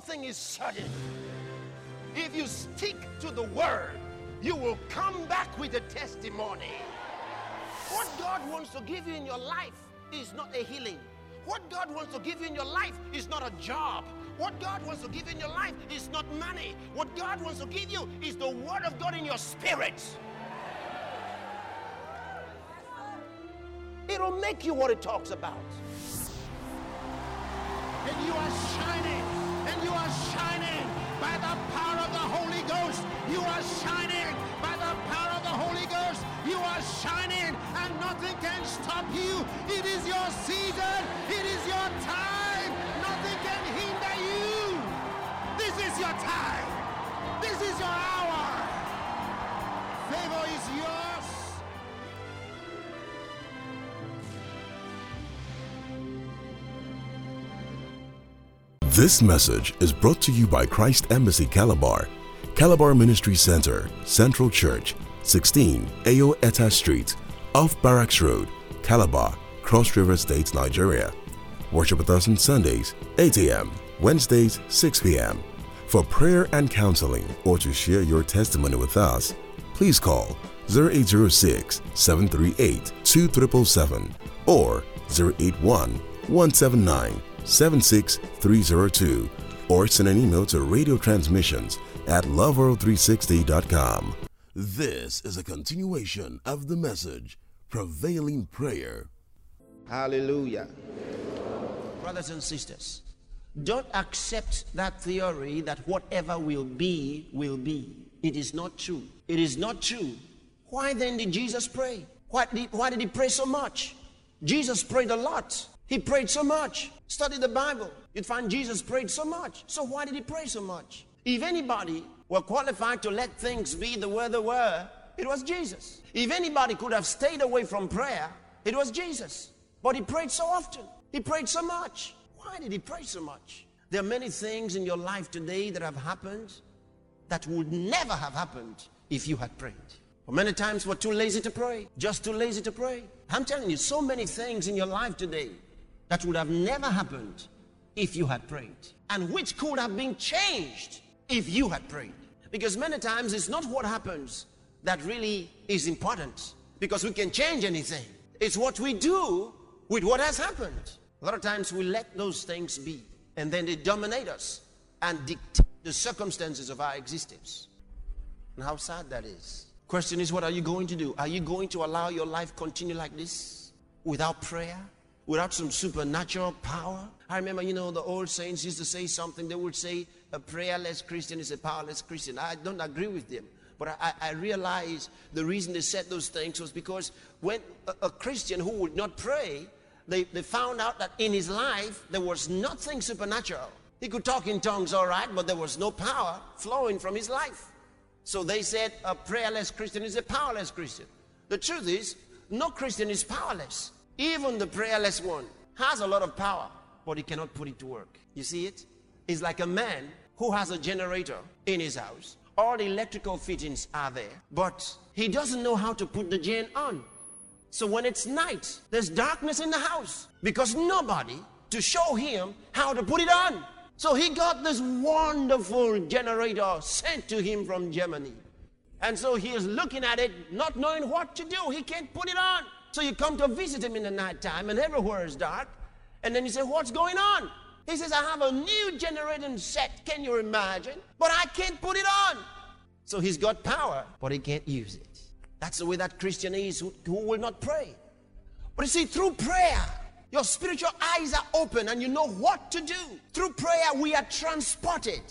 thing is certain. If you stick to the word, you will come back with a testimony. What God wants to give you in your life is not a healing. What God wants to give you in your life is not a job. What God wants to give you in your life is not money. What God wants to give you is the word of God in your spirit. It'll make you what it talks about. And you are shining. And you are shining by the power of the Holy Ghost. You are shining by the power of the Holy Ghost. You are shining and nothing can stop you. It is your season. It is your time. Nothing can hinder you. This is your time. This is your hour. Favor is yours. This message is brought to you by Christ Embassy Calabar, Calabar Ministry Center, Central Church, 16 Ayo Eta Street, off Barracks Road, Calabar, Cross River State, Nigeria. Worship with us on Sundays, 8 a.m., Wednesdays, 6 p.m. For prayer and counseling or to share your testimony with us, please call 0806-738-2777 or 081-179-76302 or send an email to radiotransmissions@loveworld360.com. This is a continuation of the message, Prevailing Prayer. Hallelujah. Brothers and sisters, don't accept that theory that whatever will be, will be. It is not true. It is not true. Why then did Jesus pray? Why did he pray so much? Jesus prayed a lot. He prayed so much. Study the Bible. You'd find Jesus prayed so much. So why did he pray so much? If anybody were qualified to let things be the way they were, it was Jesus. If anybody could have stayed away from prayer, it was Jesus. But he prayed so often. He prayed so much. Why did he pray so much? There are many things in your life today that have happened that would never have happened if you had prayed. But many times we're too lazy to pray. Just too lazy to pray. I'm telling you, so many things in your life today that would have never happened if you had prayed, and which could have been changed if you had prayed. Because many times it's not what happens that really is important, because we can change anything. It's what we do with what has happened. A lot of times we let those things be, and then they dominate us and dictate the circumstances of our existence. And how sad that is. Question is, what are you going to do? Are you going to allow your life continue like this without prayer? Without some supernatural power? I remember, the old saints used to say something. They would say, a prayerless Christian is a powerless Christian. I don't agree with them. But I realize the reason they said those things was because when a Christian who would not pray, they found out that in his life, there was nothing supernatural. He could talk in tongues all right, but there was no power flowing from his life. So they said a prayerless Christian is a powerless Christian. The truth is, no Christian is powerless. Even the prayerless one has a lot of power, but he cannot put it to work. You see it? It's like a man who has a generator in his house. All the electrical fittings are there, but he doesn't know how to put the gen on. So when it's night, there's darkness in the house because nobody to show him how to put it on. So he got this wonderful generator sent to him from Germany. And so he is looking at it, not knowing what to do. He can't put it on. So you come to visit him in the nighttime and everywhere is dark. And then you say, what's going on? He says, I have a new generating set. Can you imagine? But I can't put it on. So he's got power, but he can't use it. That's the way that Christian is who will not pray. But you see, through prayer, your spiritual eyes are open and you know what to do. Through prayer, we are transported.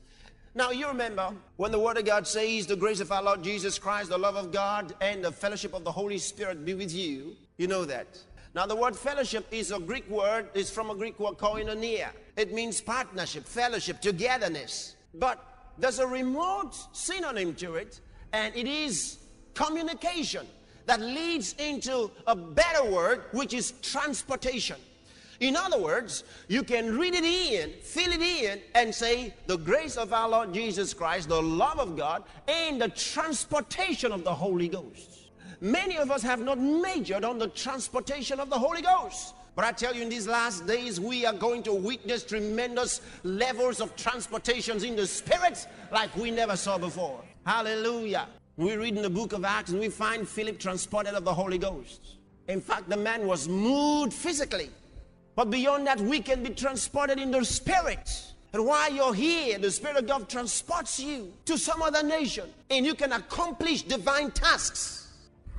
Now, you remember when the Word of God says, the grace of our Lord Jesus Christ, the love of God, and the fellowship of the Holy Spirit be with you. You know that. Now, the word fellowship is a Greek word. It's from a Greek word, koinonia. It means partnership, fellowship, togetherness. But there's a remote synonym to it, and it is communication that leads into a better word, which is transportation. In other words, you can read it in, fill it in, and say, the grace of our Lord Jesus Christ, the love of God, and the transportation of the Holy Ghost. Many of us have not majored on the transportation of the Holy Ghost. But I tell you, in these last days, we are going to witness tremendous levels of transportations in the Spirit like we never saw before. Hallelujah. We read in the book of Acts and we find Philip transported of the Holy Ghost. In fact, the man was moved physically. But beyond that, we can be transported in the Spirit. And while you're here, the Spirit of God transports you to some other nation. And you can accomplish divine tasks.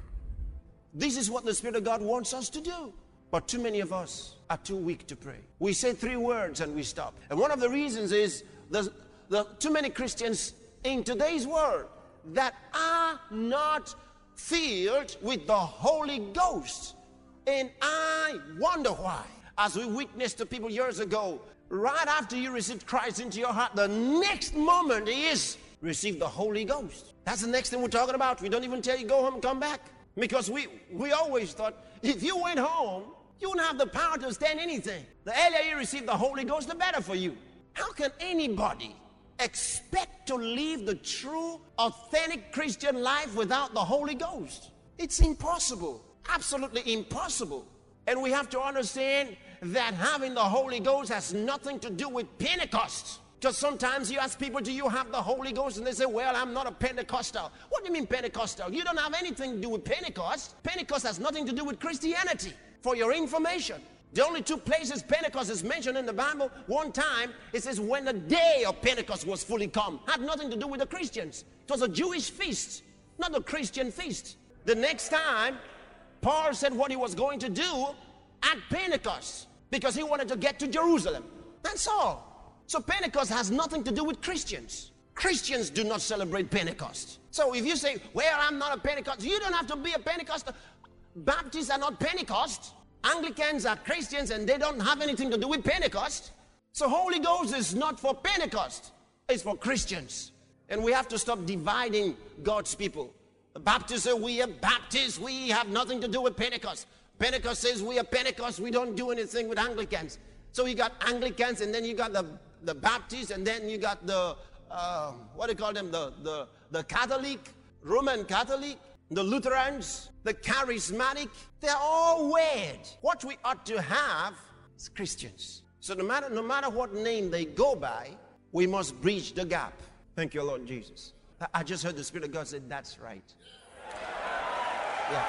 This is what the Spirit of God wants us to do. But too many of us are too weak to pray. We say 3 words and we stop. And one of the reasons is the too many Christians in today's world that are not filled with the Holy Ghost. And I wonder why. As we witnessed to people years ago, right after you received Christ into your heart, the next moment is receive the Holy Ghost. That's the next thing we're talking about. We don't even tell you go home and come back. Because we always thought if you went home, you wouldn't have the power to stand anything. The earlier you receive the Holy Ghost, the better for you. How can anybody expect to live the true, authentic Christian life without the Holy Ghost? It's impossible. Absolutely impossible. And we have to understand that having the Holy Ghost has nothing to do with Pentecost. Because sometimes you ask people, do you have the Holy Ghost? And they say, well, I'm not a Pentecostal. What do you mean Pentecostal? You don't have anything to do with Pentecost. Pentecost has nothing to do with Christianity. For your information, the only 2 places Pentecost is mentioned in the Bible, one time it says when the day of Pentecost was fully come. Had nothing to do with the Christians. It was a Jewish feast, not a Christian feast. The next time, Paul said what he was going to do at Pentecost because he wanted to get to Jerusalem. That's all. So Pentecost has nothing to do with Christians. Christians do not celebrate Pentecost. So if you say, well, I'm not a Pentecostal, you don't have to be a Pentecostal. Baptists are not Pentecost. Anglicans are Christians and they don't have anything to do with Pentecost. So Holy Ghost is not for Pentecost. It's for Christians. And we have to stop dividing God's people. The Baptists say we are Baptists. We have nothing to do with Pentecost. Pentecost says we are Pentecost. We don't do anything with Anglicans. So you got Anglicans and then you got the Baptists and then you got the, what do you call them? The Catholic, Roman Catholic. The Lutherans, the Charismatic, they're all weird. What we ought to have is Christians. So no matter what name they go by, we must bridge the gap. Thank you, Lord Jesus. I just heard the Spirit of God say, that's right. Yeah.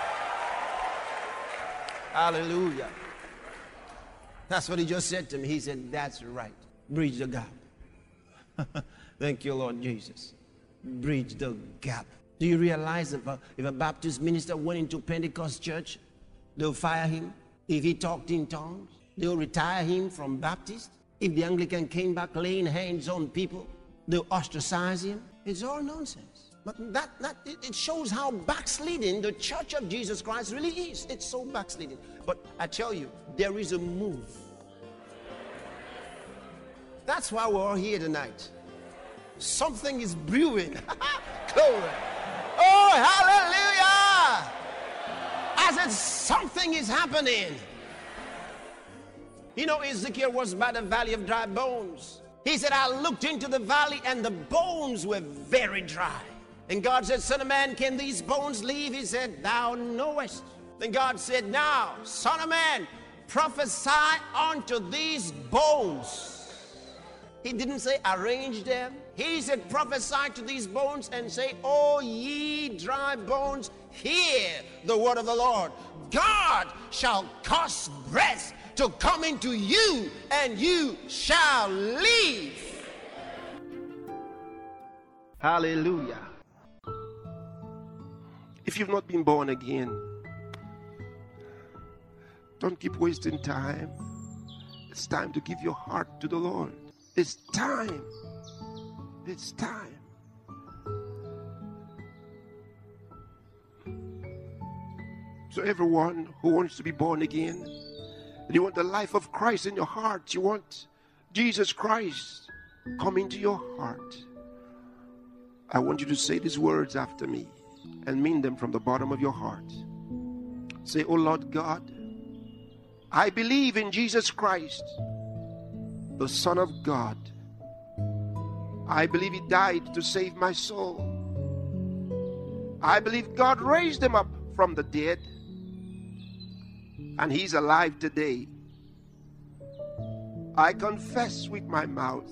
Hallelujah. That's what he just said to me. He said, that's right. Bridge the gap. Thank you, Lord Jesus. Bridge the gap. Do you realize if a Baptist minister went into Pentecost church, they'll fire him? If he talked in tongues, they'll retire him from Baptist? If the Anglican came back laying hands on people, they'll ostracize him? It's all nonsense. But it shows how backsliding the Church of Jesus Christ really is. It's so backsliding. But I tell you, there is a move. That's why we're all here tonight. Something is brewing. Glory. Oh, hallelujah! I said something is happening. You know, Ezekiel was by the valley of dry bones. He said, I looked into the valley and the bones were very dry. And God said, son of man, can these bones live? He said, thou knowest. Then God said, now, son of man, prophesy unto these bones. He didn't say arrange them. He said prophesy to these bones and say, O ye dry bones, hear the word of the Lord. God shall cause breath to come into you and you shall live. Hallelujah. If you've not been born again, don't keep wasting time. It's time to give your heart to the Lord. It's time. It's time. So everyone who wants to be born again, and you want the life of Christ in your heart, you want Jesus Christ come into your heart, I want you to say these words after me and mean them from the bottom of your heart. Say, oh Lord God, I believe in Jesus Christ, the Son of God. I believe He died to save my soul. I believe God raised Him up from the dead, and He's alive today. I confess with my mouth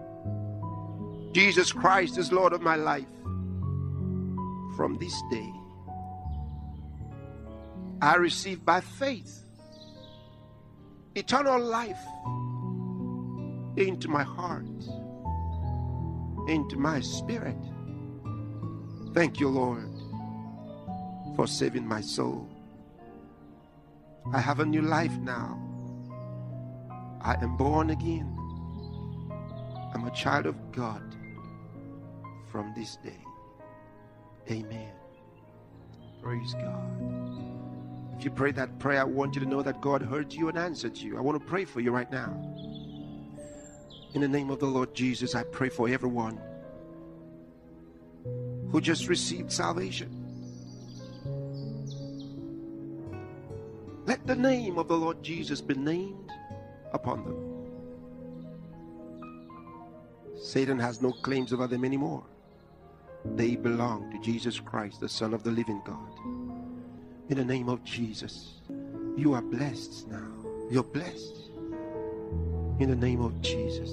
Jesus Christ is Lord of my life. From this day, I receive by faith eternal life into my heart, into my spirit. Thank you, Lord, for saving my soul. I have a new life now. I am born again. I'm a child of God from this day. Amen. Praise God. If you pray that prayer, I want you to know that God heard you and answered you. I want to pray for you right now. In the name of the Lord Jesus, I pray for everyone who just received salvation. Let the name of the Lord Jesus be named upon them. Satan has no claims over them anymore. They belong to Jesus Christ, the Son of the living God. In the name of Jesus, you are blessed now. You're blessed. In the name of Jesus.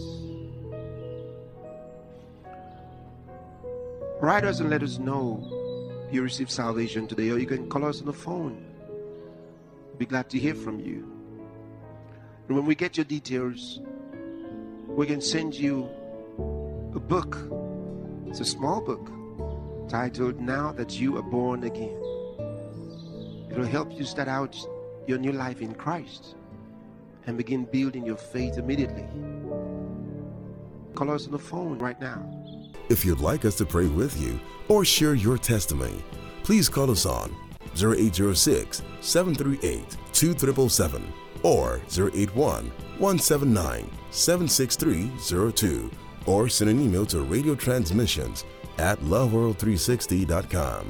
Write us and let us know you received salvation today, or you can call us on the phone. We'll be glad to hear from you. And when we get your details, we can send you a book. It's a small book titled Now That You Are Born Again. It'll help you start out your new life in Christ and begin building your faith immediately. Call us on the phone right now. If you'd like us to pray with you or share your testimony, please call us on 0806-738-2777 or 081-179-76302, or send an email to radiotransmissions@loveworld360.com.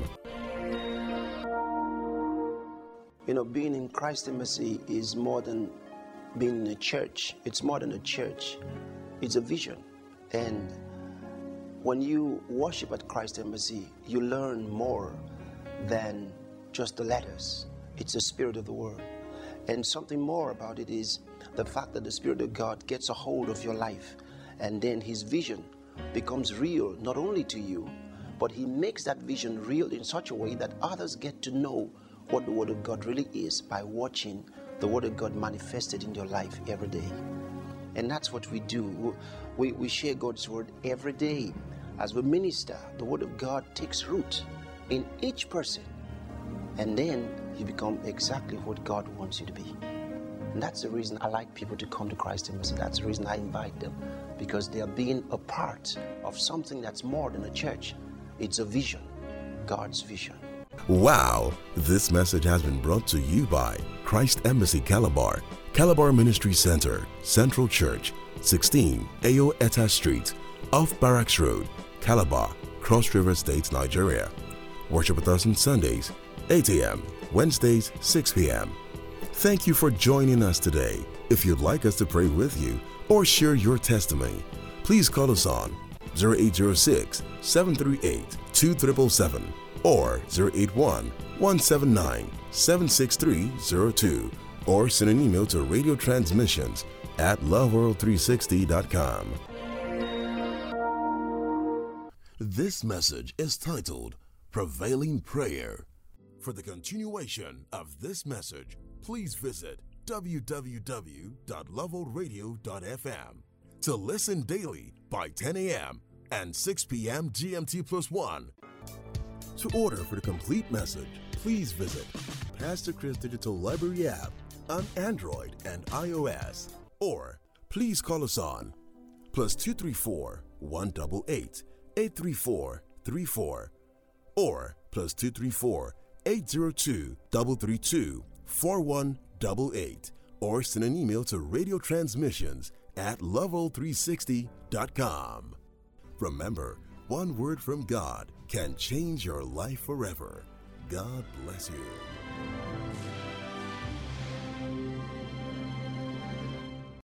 You know, being in Christ Embassy is more than being in a church. It's more than a church. It's a vision. And when you worship at Christ Embassy, you learn more than just the letters. It's the Spirit of the Word. And something more about it is the fact that the Spirit of God gets a hold of your life, and then His vision becomes real, not only to you, but He makes that vision real in such a way that others get to know what the Word of God really is by watching the Word of God manifested in your life every day. And that's what we do. We share God's Word every day. As we minister, the Word of God takes root in each person, and then you become exactly what God wants you to be. And that's the reason I like people to come to Christ Embassy. That's the reason I invite them, because they are being a part of something that's more than a church. It's a vision, God's vision. Wow! This message has been brought to you by Christ Embassy Calabar, Calabar Ministry Center, Central Church, 16 Ayo Eta Street, off Barracks Road, Calabar, Cross River State, Nigeria. Worship with us on Sundays, 8 a.m., Wednesdays, 6 p.m. Thank you for joining us today. If you'd like us to pray with you or share your testimony, please call us on 0806-738-2777 or 081-179-76302, or send an email to radiotransmissions@loveworld360.com. This message is titled Prevailing Prayer. For the continuation of this message, please visit www.loveworldradio.fm. To listen daily by 10 a.m. and 6 p.m. GMT+1. To order for the complete message, please visit Pastor Chris Digital Library app on Android and iOS, or please call us on +234 188 83434 or +234 802 332 4188, or send an email to radiotransmissions@loveworld360.com. Remember, one word from God can change your life forever. God bless you.